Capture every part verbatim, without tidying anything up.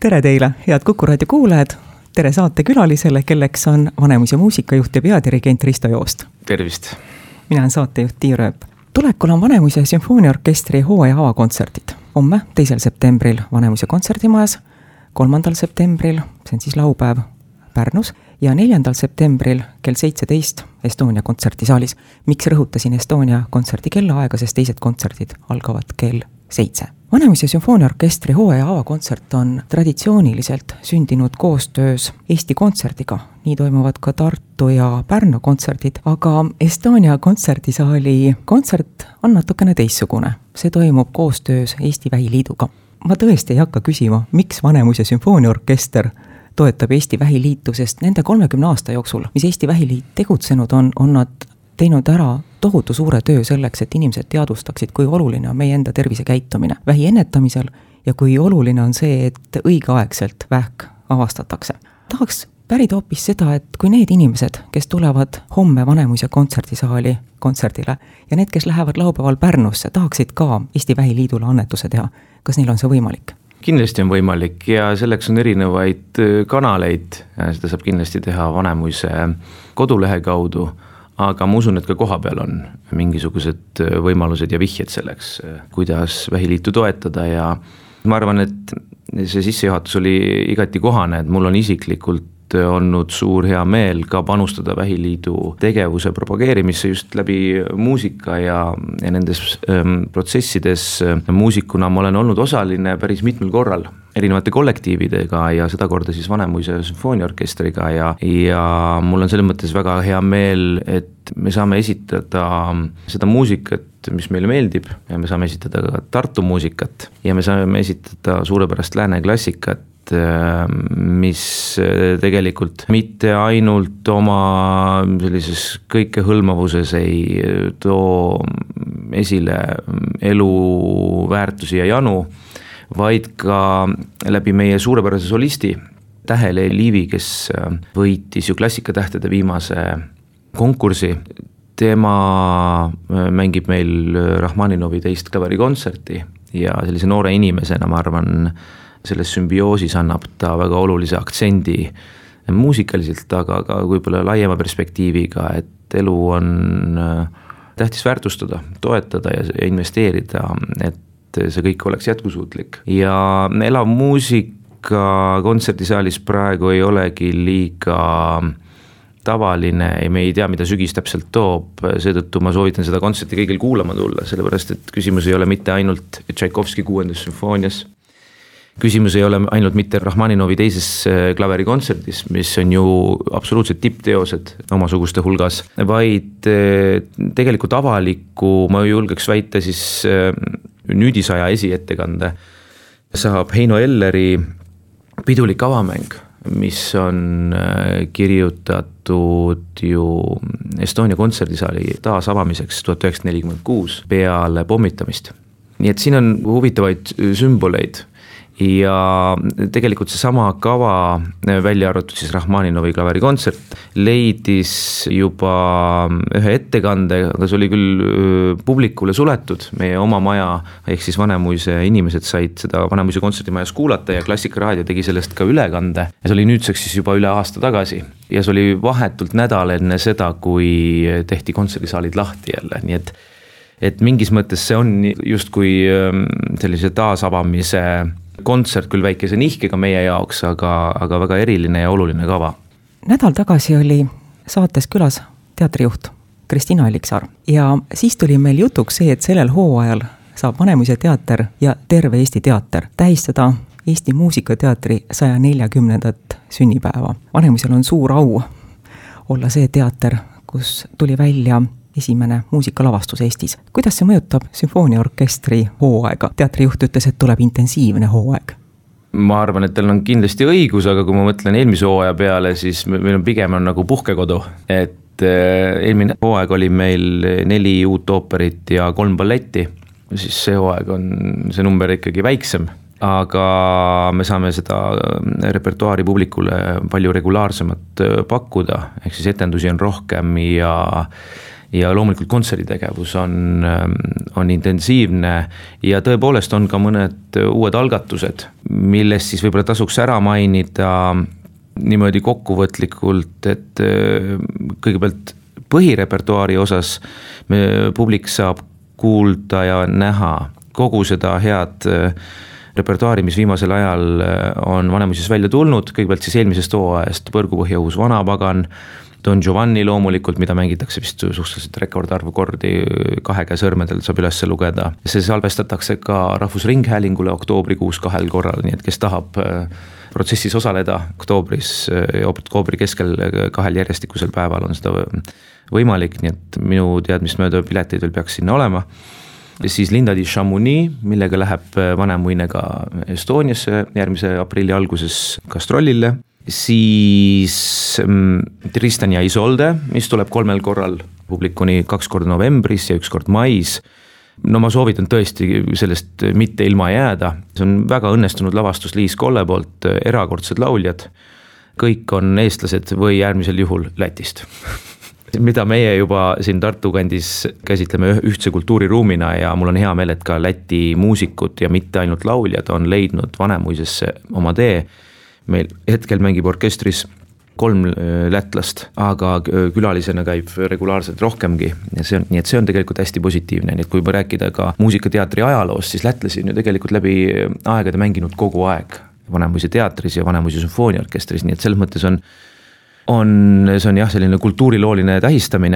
tere teile, head Kuku raadio kuulajad, tere saate külalisele, kelleks on Vanemuise muusikajuht ja peadirigent Risto Joost. Tervist! Mina olen saatejuht Tiia Rööp. Tulekul on Vanemuise sümfooniaorkestri hooaja avakontserdid. Homme, teisel septembril Vanemuise kontserdimajas, kolmandal septembril, see on siis laupäev Pärnus, ja neljandal septembril kell seitseteist Estonia kontserdisaalis. Miks rõhutasin Estonia kontserdi kellaaega, sest teised kontserdid algavad kell seitse. Vanemuise sümfooniaorkestri hooaja avakontsert on traditsiooniliselt sündinud koostöös Eesti Kontserdiga. Nii toimuvad ka Tartu ja Pärnu kontserdid, aga Estonia kontserdisaali kontsert on natukene teissugune. See toimub koostöös Eesti Vähiliiduga. Ma tõesti ei hakka küsima, miks Vanemuise sümfooniaorkester toetab Eesti Vähiliitu, sest nende kolmekümne aasta jooksul, mis Eesti Vähiliit tegutsenud on, on nad teinud ära tohutu suure töö selleks, et inimesed teadvustaksid, kui oluline on meie enda tervise käitumine vähi ennetamisel ja kui oluline on see, et õigeaegselt vähk avastatakse. Tahaks pärida hoopis seda, et kui need inimesed, kes tulevad homme Vanemuise kontserdisaali kontserdile ja need, kes lähevad laupäeval Pärnusse, tahaksid ka Eesti Vähiliidule annetuse teha. Kas neil on see võimalik? Kindlasti on võimalik ja selleks on erinevaid kanaleid. Seda saab kindlasti teha Vanemuise kodulehe kaudu, aga ma usun, et ka koha peal on mingisugused võimalused ja vihjed selleks, kuidas Vähiliitu toetada ja ma arvan, et see sissejuhatus oli igati kohane, et mul on isiklikult olnud suur hea meel ka panustada Vähiliidu tegevuse propageerimisse just läbi muusika ja, ja nendes ähm, protsessides muusikuna ma olen olnud osaline päris mitmel korral erinevate kollektiividega ja seda korda siis Vanemuise sümfooniaorkestriga ja, ja mul on selles mõttes väga hea meel, et me saame esitada seda muusikat, mis meile meeldib ja me saame esitada ka Tartu muusikat ja me saame esitada suurepärast lääne klassikat, mis tegelikult mitte ainult oma sellises kõikehõlmavuses ei too esile elu väärtusi ja janu, vaid ka läbi meie suurepärase solisti Tähele Liivi, kes võitis ju klassikatähtede viimase konkursi. Tema mängib meil Rahmaninovi teist klaverikontserti ja sellise noore inimesena ma arvan, selles sümbioosis annab ta väga olulise aktsendi muusikaliselt, aga ka võib-olla laiema perspektiiviga, et elu on tähtis väärtustada, toetada ja investeerida, et see kõik oleks jätkusuutlik. Ja elav muusika kontserdisaalis praegu ei olegi liiga tavaline ja me ei tea, mida sügis täpselt toob, seetõttu ma soovitan seda kontserti kõigil kuulama tulla, sellepärast et küsimus ei ole mitte ainult Tšaikovski kuuendas sümfoonias, küsimus ei ole ainult mitte Rahmaninovi teises klaverikontserdis, mis on ju absoluutselt tippteosed omasuguste hulgas, vaid tegelikult avaliku, ma julgeks väita siis nüüdisaja esiettekande, saab Heino Elleri pidulik avamäng, mis on kirjutatud ju Estonia kontserdisaali taasavamiseks tuhat üheksasada nelikümmend kuus peale pommitamist. Nii et siin on huvitavaid sümboleid ja tegelikult see sama kava välja arvatud siis Rahmaninovi klaverikontsert leidis juba ühe ettekande, aga see oli küll publikule suletud, meie oma maja ehk siis Vanemuise inimesed said seda Vanemuise kontserdimajas kuulata ja Klassikaraadio tegi sellest ka ülekande ja see oli nüüdseks siis juba üle aasta tagasi ja see oli vahetult nädal enne seda, kui tehti kontserdisaalid lahti jälle, nii et et mingis mõttes see on justkui sellise taasavamise kontsert küll väikese nihkega meie jaoks, aga, aga väga eriline ja oluline kava. Nädal tagasi oli saates külas teatrijuht Kristina Alliksaar ja siis tuli meil jutuks see, et sellel hooajal saab Vanemuise teater ja terve Eesti teater tähistada Eesti muusikateatri saja neljakümnendat sünnipäeva. Vanemuisel on suur au olla see teater, kus tuli välja esimene muusikalavastus Eestis. Kuidas see mõjutab sümfooniaorkestri hooaega? Teatrijuht ütles, et tuleb intensiivne hooaeg. Ma arvan, et tal on kindlasti õigus, aga kui ma mõtlen eelmise hooaja peale, siis meil on pigem on nagu puhkekodu. Et eelmine hooaeg oli meil neli uut ooperit ja kolm balletti. Siis see hooaeg on see number ikkagi väiksem. Aga me saame seda repertuaari publikule palju regulaarsemat pakkuda. Ehk siis etendusi on rohkem ja ja loomulikult kontserditegevus on, on intensiivne ja tõepoolest on ka mõned uued algatused, millest siis võib-olla tasuks ära mainida niimoodi kokkuvõtlikult, et kõigepealt põhirepertuaari osas publik saab kuulda ja näha kogu seda head repertuaari, mis viimasel ajal on Vanemuises välja tulnud, kõigepealt siis eelmisest hooajast Põrgupõhja uus Vanapagan, Don Giovanni loomulikult, mida mängitakse vist suhteliselt rekordarvu kordi, kahe käe sõrmedel saab üles lugeda. See salvestatakse ka Rahvusringhäälingule oktoobrikuus kahel korral, nii et kes tahab protsessis osaleda oktoobris, oktoobri keskel kahel järjestikusel päeval on seda võimalik, nii et minu teadmist mööda pileteid veel peaks sinna olema. Siis Linda di Chamonix, millega läheb Vanemuine ka Estoniasse järgmise aprilli alguses gastrollile. Siis Tristan ja Isolde, mis tuleb kolmel korral publikuni, kaks korda novembris ja üks kord mais. No ma soovitan tõesti sellest mitte ilma jääda. See on väga õnnestunud lavastus Liis Kolle poolt, erakordsed lauljad. Kõik on eestlased või äärmisel juhul Lätist. Mida meie juba siin Tartu kandis käsitleme ühtse kultuuriruumina ja mul on hea meel, et ka Läti muusikud ja mitte ainult lauljad on leidnud Vanemuisesse oma tee. Meil hetkel mängib orkestris kolm lätlast, aga külalisena käib regulaarselt rohkemgi ja see on, nii et see on tegelikult hästi positiivne, nii et kui rääkida ka muusikateatri ajaloost, siis lätlasi on ju tegelikult läbi aegade mänginud kogu aeg Vanemuise teatris ja Vanemuise sümfooniaorkestris, nii et selles mõttes on on, see on jah, selline kultuurilooline tähistamine.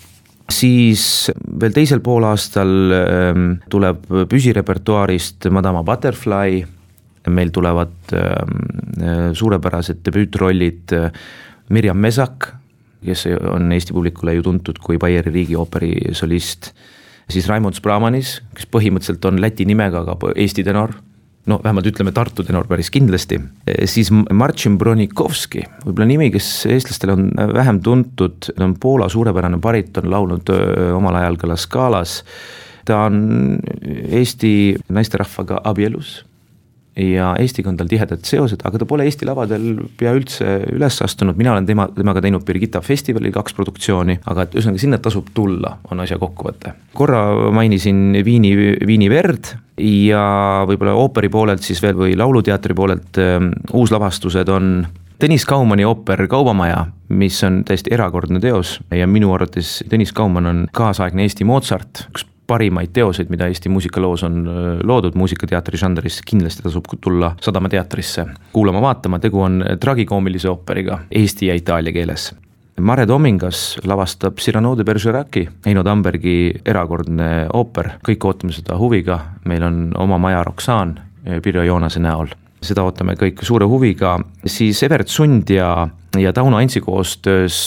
Siis veel teisel poolaastal tuleb püsirepertuaarist Madama Butterfly, meil tulevad suurepärased debüütrollid Mirjam Mesak, kes on Eesti publikule ju tuntud kui Baieri riigiooperi solist, siis Raimond Spramanis, kes põhimõtteliselt on Läti nimega, aga Eesti tenor, no vähemalt ütleme Tartu tenor päris kindlasti, siis Marcin Bronikovski, võib-olla nimi, kes eestlastele on vähem tuntud, on Poola suurepärane bariton, laulnud omal ajal ka La Scalas, ta on Eesti naisterahvaga abielus ja Eestiga on tal tihedad seosed, aga ta pole Eesti lavadel pea üldse üles astunud, mina olen tema, temaga teinud Birgitta festivalil kaks produktsiooni, aga et ühesõnaga sinna tasub tulla, on asja kokkuvõte. Korra mainisin Viini, Viini Verd ja võib-olla ooperi poolelt siis veel või lauluteatri poolelt ähm, uuslavastused on Tõnis Kaumani ooper Kaubamaja, mis on täiesti erakordne teos ja minu arvates Tõnis Kauman on kaasaegne Eesti Mozart, üks parimaid teoseid, mida Eesti muusikaloos on loodud muusikateatri žanris, kindlasti tasub tulla Sadama teatrisse kuulama-vaatama, tegu on tragikoomilise ooperiga Eesti ja itaalia keeles. Mare Domingas lavastab Cyrano de Bergeraci, Eino Tambergi erakordne ooper, kõik ootame seda huviga, meil on oma maja Roxaan Pirjo Joonase näol. Seda ootame kõik suure huviga, siis Evert Sund ja, ja Tauno Antsi koostöös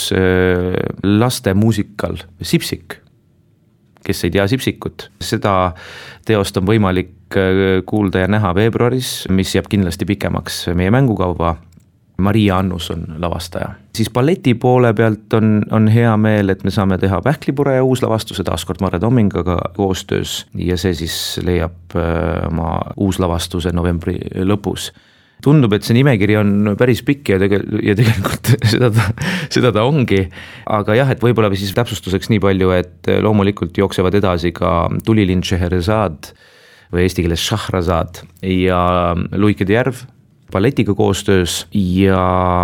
laste muusikal Sipsik, kes ei tea Sipsikut. Seda teost on võimalik kuulda ja näha veebruaris, mis jääb kindlasti pikemaks meie mängukauba. Maria Annus on lavastaja. Siis balleti poole pealt on, on hea meel, et me saame teha Pähklipure ja uuslavastuse taaskord Mare Domingaga koostöös ja see siis leiab oma uuslavastuse novembri lõpus. Tundub, et see nimekiri on päris pikk ja, tegel- ja tegelikult seda ta, seda ta ongi, aga jah, et võib-olla siis täpsustuseks nii palju, et loomulikult jooksevad edasi ka Tulilind Scheherazade või eesti keeles Shahrazad ja Luikede järv balletiga koostöös ja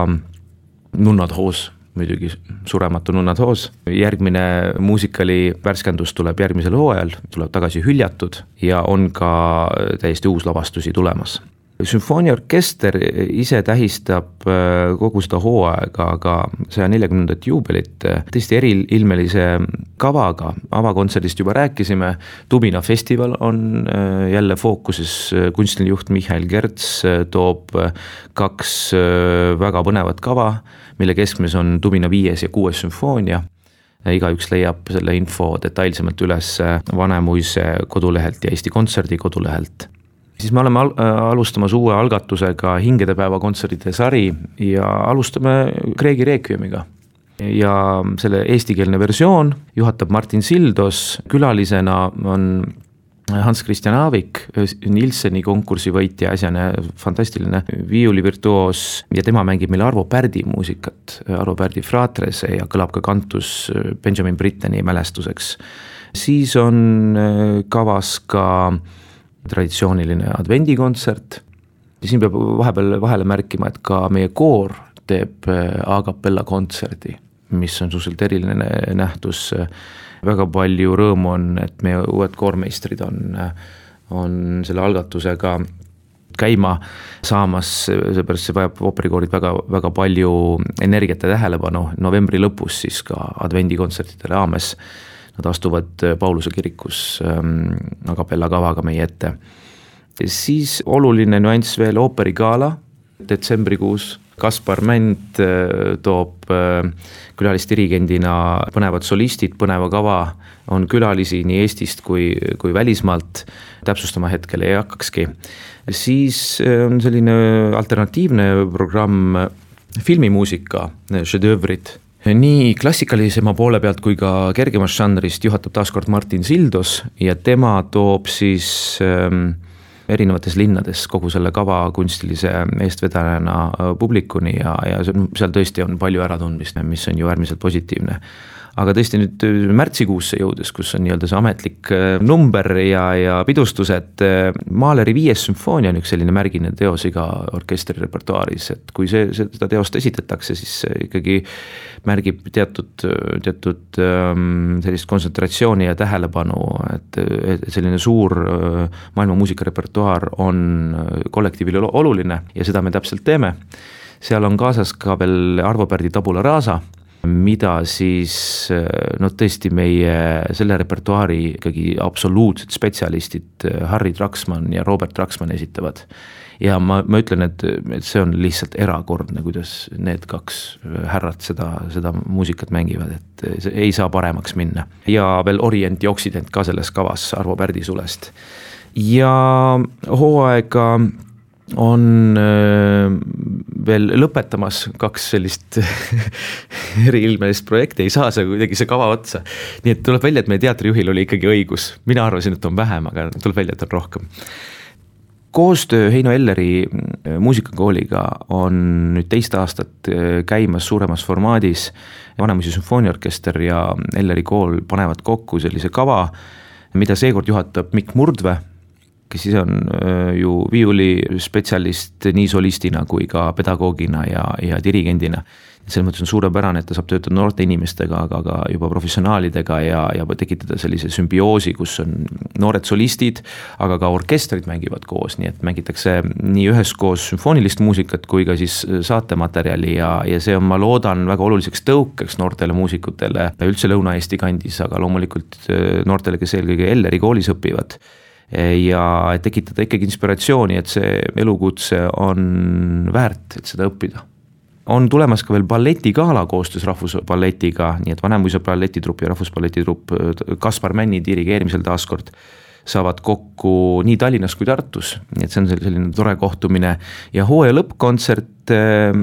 Nunnad hoos, muidugi surematu Nunnad hoos. Järgmine muusikali värskendus tuleb järgmisel hooajal, tuleb tagasi Hüljatud ja on ka täiesti uus lavastusi tulemas. Sümfooniaorkester ise tähistab kogu seda hooaega, aga saja neljakümnendat juubelit tõesti eriilmelise kavaga. Avakontserdist juba rääkisime, Tubina festival on jälle fookuses, kunstiline juht Mihhail Gerts toob kaks väga põnevat kava, mille keskmes on Tubina viies ja kuues sümfoonia. Igaüks leiab selle info detailsemalt üles Vanemuise kodulehelt ja Eesti Kontserdi kodulehelt. Siis me oleme alustamas uue algatusega Hingedepäeva kontsertide sari ja alustame Kreegi Requiemiga. Ja selle eestikeelne versioon juhatab Martin Sildos, külalisena on Hans Christian Aavik, Nilseni konkursi võitja, äsjane fantastiline viiulivirtuoos ja tema mängib meil Arvo Pärdi muusikat, Arvo Pärdi Fratrese ja kõlab ka kantus Benjamin Britteni mälestuseks. Siis on kavas ka traditsiooniline advendikontsert, siin peab vahepeal vahele märkima, et ka meie koor teeb a capella kontserdi, mis on suhteliselt eriline nähtus. Väga palju rõõmu on, et meie uued koormeistrid on, on selle algatusega käima saamas, seepärast see vajab ooperikoorid väga, väga palju energiat ja tähelepanu. Novembri lõpus siis ka advendikontsertide raames nad astuvad Pauluse kirikus a capella kavaga meie ette. Siis oluline nüanss veel ooperigala detsembrikuus. Kaspar Mänd toob külalisdirigendina põnevad solistid, põneva kava, on külalisi nii Eestist kui, kui välismaalt, täpsustama hetkel ei hakkakski. Siis on selline alternatiivne programm filmimuusika, šedöövrid. Nii klassikalisema poole pealt kui ka kergemast žanrist juhatab taaskord Martin Sildos ja tema toob siis ähm, erinevates linnades kogu selle kava kunstilise eestvedajana publikuni ja, ja seal tõesti on palju äratundmist, mis on ju äärmiselt positiivne. Aga tõesti nüüd märtsikuusse jõudes, kus on nii-öelda see ametlik number ja, ja pidustused, Mahleri viies sümfoonia on üks selline märgine teos iga orkestri repertuaaris, et kui see, seda teost esitatakse, siis ikkagi märgib teatud, teatud sellist kontsentratsiooni ja tähelepanu, et selline suur maailma muusikarepertuaar on kollektiivile oluline ja seda me täpselt teeme. Seal on kaasas ka veel Arvo Pärdi Tabula Rasa, mida siis no tõesti meie selle repertuaari ikkagi absoluutsed spetsialistid Harry Traksmann ja Robert Traksmann esitavad. Ja ma, ma ütlen, et, et see on lihtsalt erakordne, kuidas need kaks härrat seda, seda muusikat mängivad, et see ei saa paremaks minna. Ja veel Orient ja Occident ka selles kavas Arvo Pärdi sulest. Ja hooaega on veel lõpetamas kaks sellist eriilmelist projekti, ei saa see kuidagi see kava otsa. Nii et tuleb välja, et meie teatrijuhil oli ikkagi õigus. Mina arvasin, et on vähem, aga tuleb välja, et on rohkem. Koostöö Heino Elleri muusikakooliga on nüüd teist aastat käimas suuremas formaadis. Vanemuise sümfooniaorkester ja Elleri kool panevad kokku sellise kava, mida seekord juhatab Mikk Murdve, kes siis on ju viiuli spetsialist nii solistina kui ka pedagoogina ja, ja dirigendina. Selles mõttes on suurepärane, et ta saab töötada noorte inimestega, aga ka juba professionaalidega ja, ja tekitada sellise sümbioosi, kus on noored solistid, aga ka orkestrid mängivad koos, nii et mängitakse nii üheskoos sümfoonilist muusikat kui ka siis saatematerjali ja, ja see on, ma loodan, väga oluliseks tõukeks noortele muusikutele üldse Lõuna-Eesti kandis, aga loomulikult noortele, kes eelkõige Elleri koolis õpivad. Ja tekitada ikkagi inspiratsiooni, et see elukutse on väärt, et seda õppida. On tulemas ka veel balletigala koostöös Rahvusballetiga, nii et Vanemuise balletitrupp ja Rahvusballetitrupp Kaspar Männi dirigeerimisel taaskord saavad kokku nii Tallinnas kui Tartus, nii et see on selline tore kohtumine. Ja hooaja lõppkontsert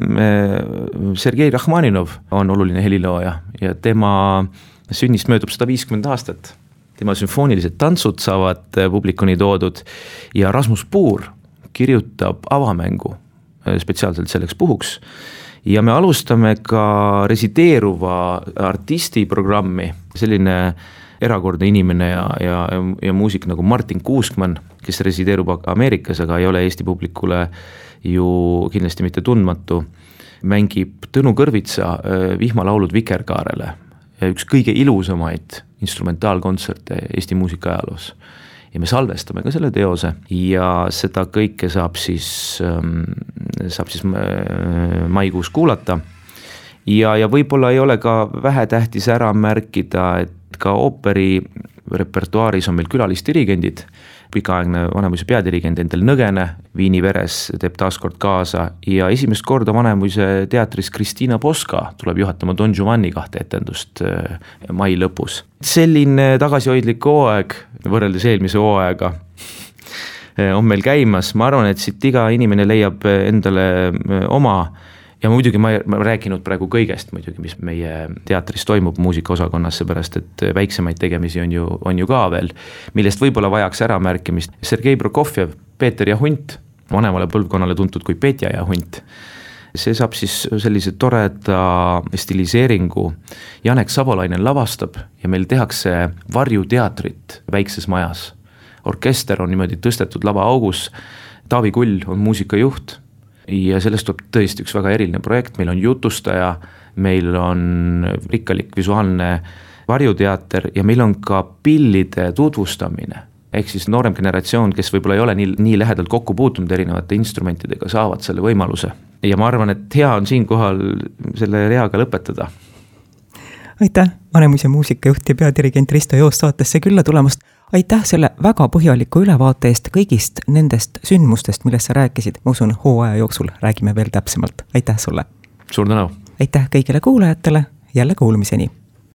Sergei Rachmaninov on oluline helilooja ja tema sünnist möödub sada viiskümmend aastat. Tema sümfoonilised tantsud saavad publikuni toodud ja Rasmus Puur kirjutab avamängu spetsiaalselt selleks puhuks. Ja me alustame ka resideeruva artisti programmi, selline erakordne inimene ja, ja, ja muusik nagu Martin Kuuskmann, kes resideerub Ameerikas, aga ei ole Eesti publikule ju kindlasti mitte tundmatu, mängib Tõnu Kõrvitsa vihmalaulud Vikerkaarele. Üks kõige ilusamaid instrumentaalkontserte Eesti muusika ajaloos. Ja me salvestame ka selle teose ja seda kõike saab siis, saab siis maikuus kuulata. Ja, ja võib-olla ei ole ka vähetähtis ära märkida, et ka ooperi repertuaaris on meil külalisdirigendid. Pikaaegne Vanemuise peadirigent Endel Nõgene Viini veres teeb taaskord kaasa ja esimest korda Vanemuise teatris Kristiina Poska tuleb juhatama Don Giovanni kahte etendust mai lõpus. Selline tagasihoidlik hooaeg võrreldes eelmise hooaega on meil käimas. Ma arvan, et siit iga inimene leiab endale oma. Ja muidugi ma ei rääkinud praegu kõigest, muidugi, mis meie teatris toimub muusikaosakonnas, seepärast, et väiksemaid tegemisi on ju, on ju ka veel, millest võib-olla vajaks ära märkimist. Sergei Prokofjev, Peeter ja Hunt, vanemale põlvkonnale tuntud kui Petja ja Hunt. See saab siis sellise toreda stiliseeringu. Janek Savolainen lavastab ja meil tehakse varjuteatrit väikses majas. Orkester on niimoodi tõstetud lava augus, Taavi Kull on muusikajuht ja sellest tuleb tõesti üks väga eriline projekt, meil on jutustaja, meil on rikkalik visuaalne varjuteater ja meil on ka pillide tutvustamine. Ehk siis noorem generatsioon, kes võib-olla ei ole nii, nii lähedalt kokku puutunud erinevate instrumentidega, saavad selle võimaluse. Ja ma arvan, et hea on siin kohal selle reaga lõpetada. Aitäh, Vanemuise muusikajuht ja peadirigent Risto Joost saatesse külla tulemast. Aitäh selle väga põhjaliku ülevaate eest kõigist nendest sündmustest, millest sa rääkisid. Ma usun, hooaja jooksul räägime veel täpsemalt. Aitäh sulle. Suur tänu. Aitäh kõigile kuulajatele, jälle kuulmiseni.